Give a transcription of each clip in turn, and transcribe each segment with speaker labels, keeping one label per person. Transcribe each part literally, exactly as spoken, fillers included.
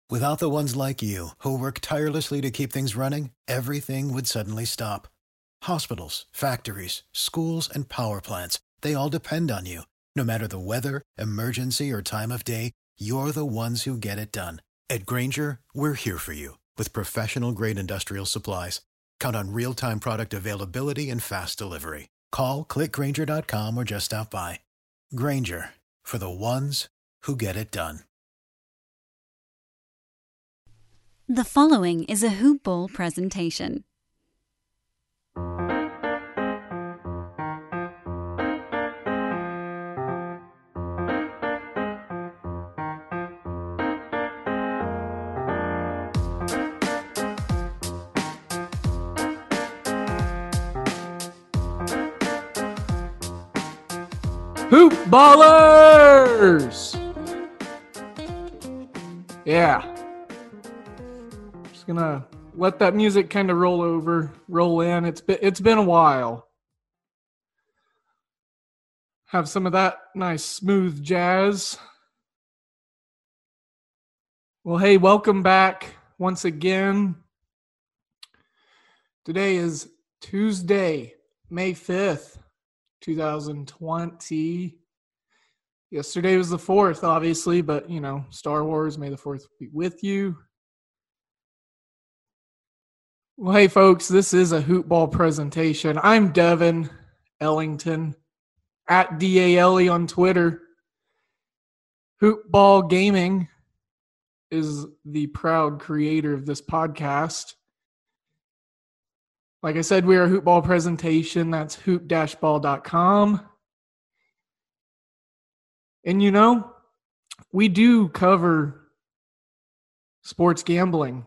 Speaker 1: Without the ones like you, who work tirelessly to keep things running, everything would suddenly stop. Hospitals, factories, schools, and power plants, they all depend on you. No matter the weather, emergency, or time of day, you're the ones who get it done. At Grainger, we're here for you with professional-grade industrial supplies. Count on real-time product availability and fast delivery. Call, click grainger dot com, or just stop by. Grainger, for the ones who get it done.
Speaker 2: The following is a Hoop Ball presentation.
Speaker 3: Hoop Ballers! Yeah. Just gonna let that music kind of roll over, roll in. It's been, it's been a while. Have some of that nice smooth jazz. Well, hey, welcome back once again. Today is Tuesday, May fifth. twenty twenty. Yesterday was the fourth, obviously, but, you know, Star Wars, may the fourth be with you. Well, hey, folks, this is a Hoop Ball presentation. I'm Devin Ellington, at D A L E on Twitter. Hoop Ball Gaming is the proud creator of this podcast. Like I said, we are a Hoop Ball presentation. That's hoop dash ball dot com. And you know, we do cover sports gambling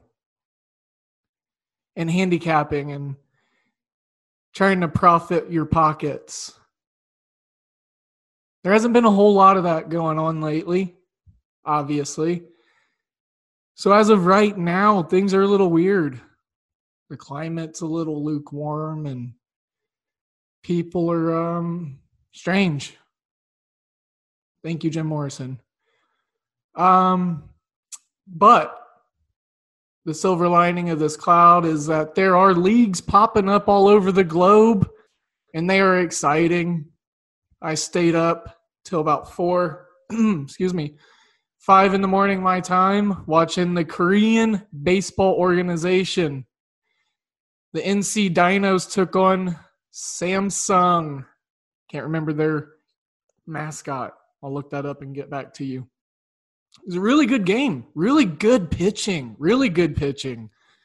Speaker 3: and handicapping and trying to profit your pockets. There hasn't been a whole lot of that going on lately, obviously. So as of right now, things are a little weird. The climate's a little lukewarm and people are um, strange. Thank you, Jim Morrison. Um, but the silver lining of this cloud is that there are leagues popping up all over the globe, and they are exciting. I stayed up till about four, excuse me, five in the morning my time, watching the Korean Baseball Organization. The N C Dinos took on Samsung. Can't remember their mascot. I'll look that up and get back to you. It was a really good game. Really good pitching. Really good pitching.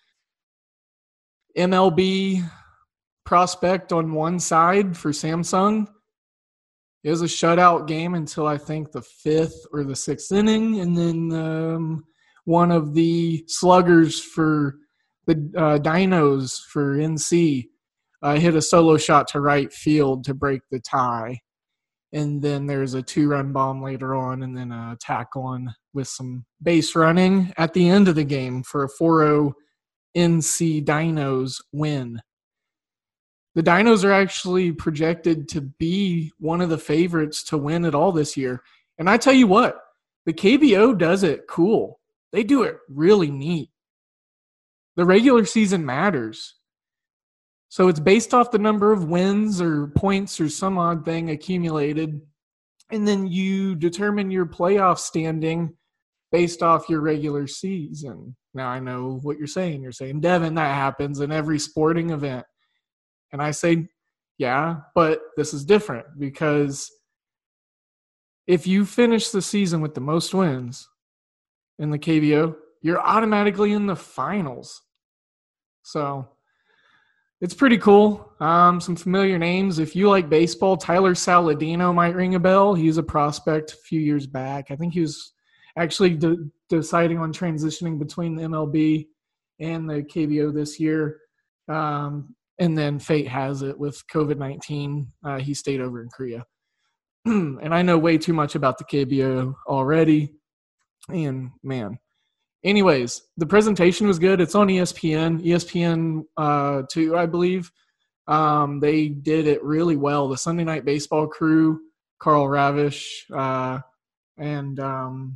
Speaker 3: M L B prospect on one side for Samsung. It was a shutout game until I think the fifth or the sixth inning. And then um, one of the sluggers for the uh, Dinos for N C uh, hit a solo shot to right field to break the tie. And then there's a two-run bomb later on and then a tack-on with some base running at the end of the game for a four oh N C Dinos win. The Dinos are actually projected to be one of the favorites to win it all this year. And I tell you what, the K B O does it cool. They do it really neat. The regular season matters. So it's based off the number of wins or points or some odd thing accumulated. And then you determine your playoff standing based off your regular season. Now I know what you're saying. You're saying, Devin, that happens in every sporting event. And I say, yeah, but this is different because if you finish the season with the most wins in the K B O, you're automatically in the finals. So it's pretty cool. Um, some familiar names. If you like baseball, Tyler Saladino might ring a bell. He was a prospect a few years back. I think he was actually de- deciding on transitioning between the M L B and the K B O this year. Um, and then fate has it with covid nineteen. Uh, he stayed over in Korea. And I know way too much about the K B O already. And, man. Anyways, the presentation was good. It's on E S P N, E S P N uh, two, I believe. Um, they did it really well. The Sunday Night Baseball crew, Carl Ravish, uh, and um,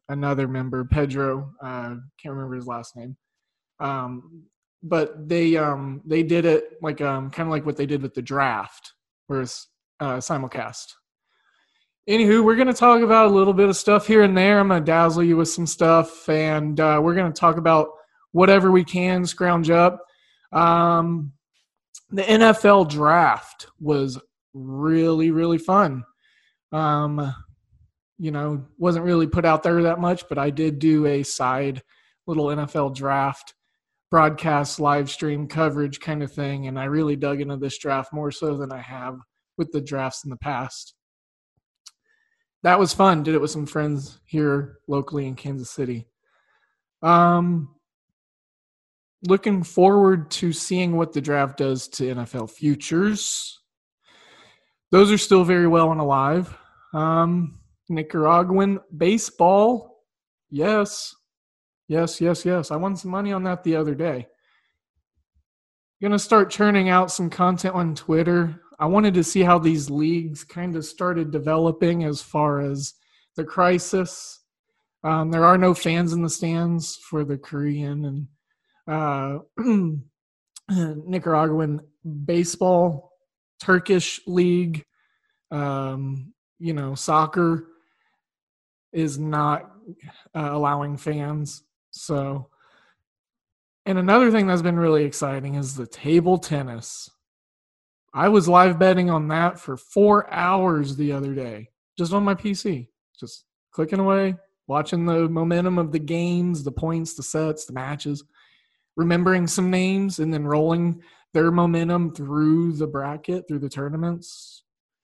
Speaker 3: another member, Pedro. Uh, can't remember his last name. Um, but they um, they did it like um, kind of like what they did with the draft, where it's uh, simulcast. Anywho, we're going to talk about a little bit of stuff here and there. I'm going to dazzle you with some stuff, and uh, we're going to talk about whatever we can scrounge up. Um, the N F L draft was really, really fun. Um, you know, wasn't really put out there that much, but I did do a side little N F L draft broadcast, live stream coverage kind of thing, and I really dug into this draft more so than I have with the drafts in the past. That was fun. Did it with some friends here locally in Kansas City. Um, looking forward to seeing what the draft does to N F L futures. Those are still very well and alive. Um, Nicaraguan baseball. Yes. Yes, yes, yes. I won some money on that the other day. Going to start churning out some content on Twitter. I wanted to see how these leagues kind of started developing as far as the crisis. Um, there are no fans in the stands for the Korean and uh, Nicaraguan baseball, Turkish league, um, you know, soccer is not uh, allowing fans. So, and another thing that's been really exciting is the table tennis. I was live betting on that for four hours the other day, just on my P C, just clicking away, watching the momentum of the games, the points, the sets, the matches, remembering some names, and then rolling their momentum through the bracket, through the tournaments.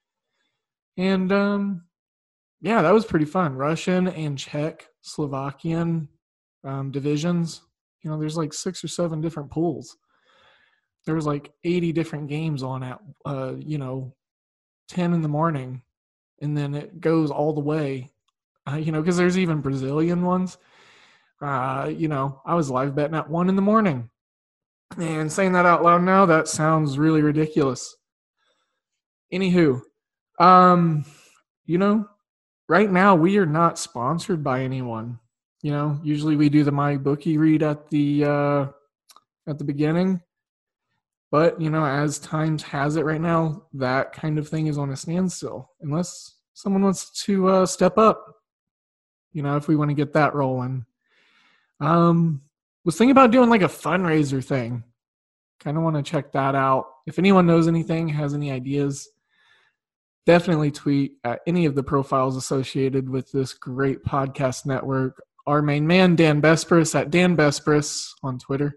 Speaker 3: And, um, yeah, that was pretty fun. Russian and Czech, Slovakian um, divisions. You know, there's like six or seven different pools. There was like eighty different games on at, uh, you know, ten in the morning. And then it goes all the way, uh, you know, because there's even Brazilian ones. Uh, you know, I was live betting at one in the morning. And saying that out loud now, that sounds really ridiculous. Anywho, um, you know, right now we are not sponsored by anyone. You know, usually we do the MyBookie read at the uh, at the beginning. But, you know, as times has it right now, that kind of thing is on a standstill. Unless someone wants to uh, step up, you know, if we want to get that rolling. Um, was thinking about doing like a fundraiser thing. Kind of want to check that out. If anyone knows anything, has any ideas, definitely tweet at any of the profiles associated with this great podcast network. Our main man, Dan Bespris, at Dan Bespris on Twitter.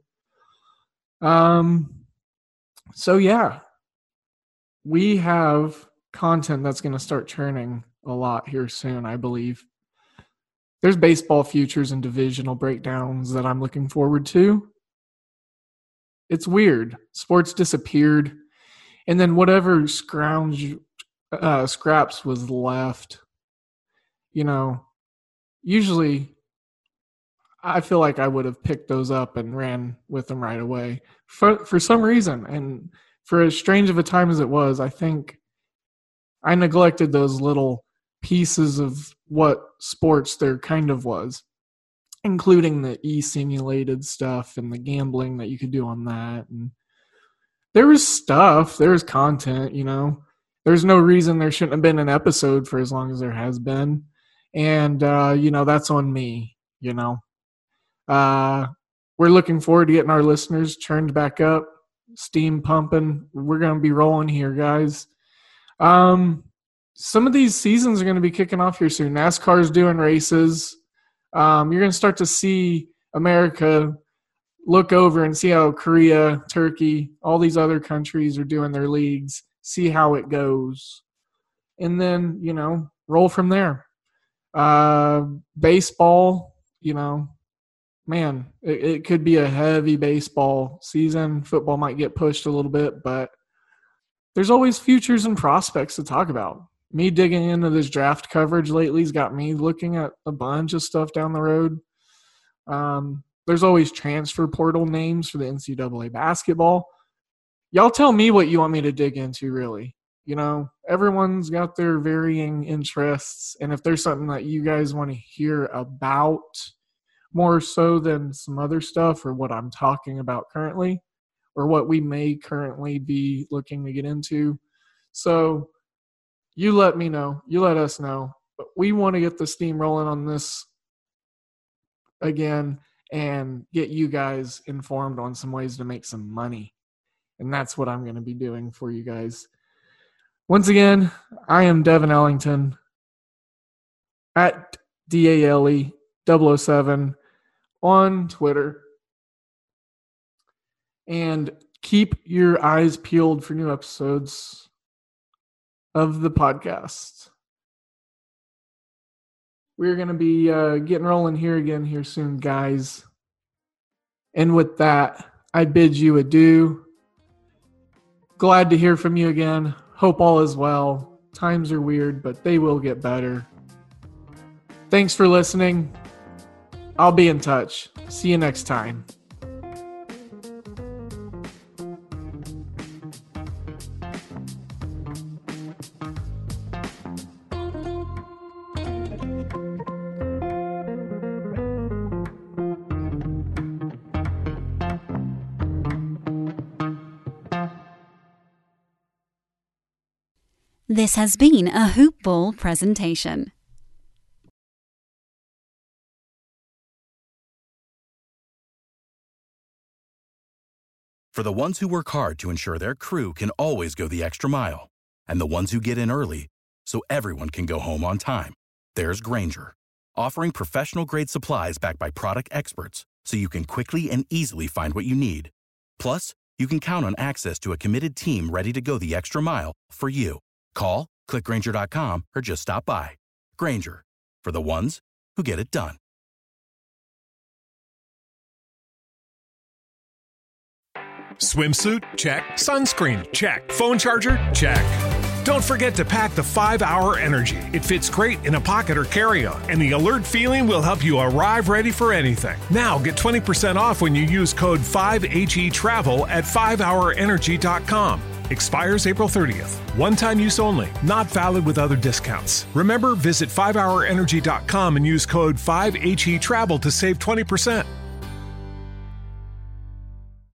Speaker 3: Um... So, yeah, we have content that's going to start churning a lot here soon, I believe. There's baseball futures and divisional breakdowns that I'm looking forward to. It's weird. Sports disappeared. And then whatever scrounge, uh, scraps was left, you know, usually I feel like I would have picked those up and ran with them right away for for some reason. And for as strange of a time as it was, I think I neglected those little pieces of what sports there kind of was, including the e-simulated stuff and the gambling that you could do on that. And there was stuff, there was content, you know. There's no reason there shouldn't have been an episode for as long as there has been. And, uh, you know, that's on me, you know. Uh, we're looking forward to getting our listeners churned back up, steam pumping. We're going to be rolling here, guys. Um, some of these seasons are going to be kicking off here soon. NASCAR's doing races. Um, you're going to start to see America look over and see how Korea, Turkey, all these other countries are doing their leagues, see how it goes. And then, you know, roll from there. Uh, baseball, you know, man, it, it could be a heavy baseball season. Football might get pushed a little bit, but there's always futures and prospects to talk about. Me digging into this draft coverage lately has got me looking at a bunch of stuff down the road. Um, there's always transfer portal names for the N C double A basketball. Y'all tell me what you want me to dig into, really. You know, everyone's got their varying interests. And if there's something that you guys want to hear about more so than some other stuff or what I'm talking about currently or what we may currently be looking to get into. So you let me know. You let us know. But we want to get the steam rolling on this again and get you guys informed on some ways to make some money. And that's what I'm going to be doing for you guys. Once again, I am Devin Ellington at D A L E double oh seven on Twitter. And keep your eyes peeled for new episodes of the podcast. We're going to be uh, getting rolling here again here soon, guys. And with that, I bid you adieu. Glad to hear from you again. Hope all is well. Times are weird, but they will get better. Thanks for listening. I'll be in touch. See you next time.
Speaker 2: This has been a Hoop Ball presentation.
Speaker 4: For the ones who work hard to ensure their crew can always go the extra mile, and the ones who get in early so everyone can go home on time, there's Grainger, offering professional-grade supplies backed by product experts so you can quickly and easily find what you need. Plus, you can count on access to a committed team ready to go the extra mile for you. Call, click Grainger dot com, or just stop by. Grainger, for the ones who get it done.
Speaker 5: Swimsuit? Check. Sunscreen? Check. Phone charger? Check. Don't forget to pack the five hour Energy. It fits great in a pocket or carry-on, and the alert feeling will help you arrive ready for anything. Now get twenty percent off when you use code five H E travel at five hour energy dot com. Expires April thirtieth. One-time use only. Not valid with other discounts. Remember, visit five hour energy dot com and use code five H E travel to save twenty percent.